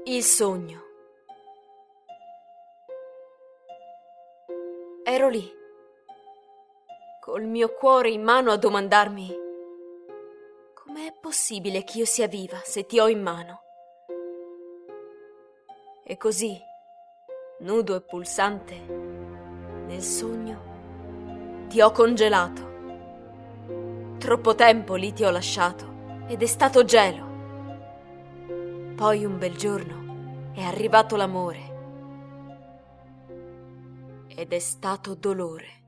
Il sogno. Ero lì, col mio cuore in mano a domandarmi: com'è possibile che io sia viva se ti ho in mano? E così, nudo e pulsante, nel sogno ti ho congelato. Troppo tempo lì ti ho lasciato ed è stato gelo. Poi un bel giorno è arrivato l'amore ed è stato dolore.